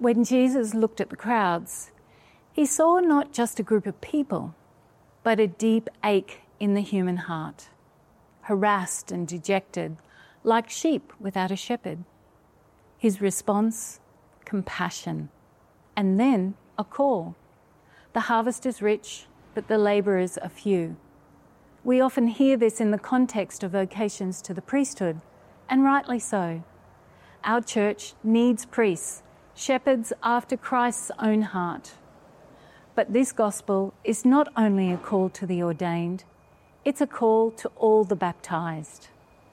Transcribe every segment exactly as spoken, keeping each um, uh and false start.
When Jesus looked at the crowds, he saw not just a group of people, but a deep ache in the human heart, harassed and dejected, like sheep without a shepherd. His response, compassion, and then a call. The harvest is rich, but the labourers are few. We often hear this in the context of vocations to the priesthood, and rightly so. Our church needs priests, shepherds after Christ's own heart. But this gospel is not only a call to the ordained, it's a call to all the baptised.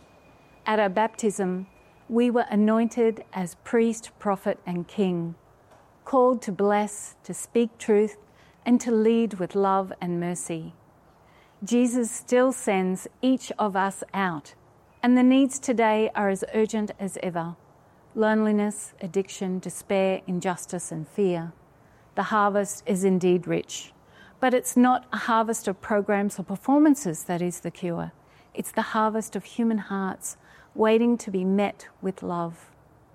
At our baptism, we were anointed as priest, prophet and king, called to bless, to speak truth, and to lead with love and mercy. Jesus still sends each of us out, and the needs today are as urgent as ever. Loneliness, addiction, despair, injustice and fear. The harvest is indeed rich, but it's not a harvest of programs or performances that is the cure. It's the harvest of human hearts waiting to be met with love.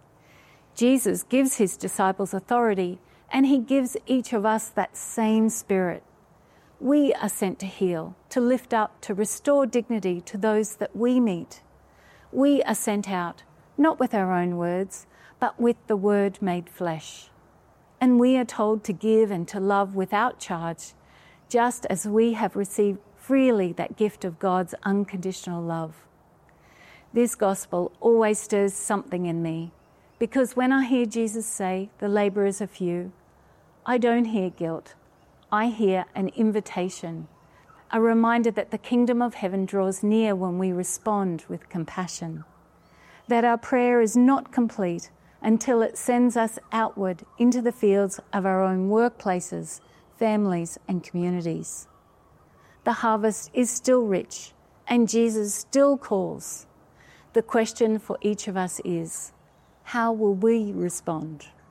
Jesus gives his disciples authority, and he gives each of us that same spirit. We are sent to heal, to lift up, to restore dignity to those that we meet. We are sent out, not with our own words, but with the Word made flesh. And we are told to give and to love without charge, just as we have received freely that gift of God's unconditional love. This gospel always stirs something in me, because when I hear Jesus say, the labourers are few, I don't hear guilt. I hear an invitation, a reminder that the kingdom of heaven draws near when we respond with compassion, that our prayer is not complete until it sends us outward into the fields of our own workplaces, families and communities. The harvest is still rich, and Jesus still calls. The question for each of us is, how will we respond?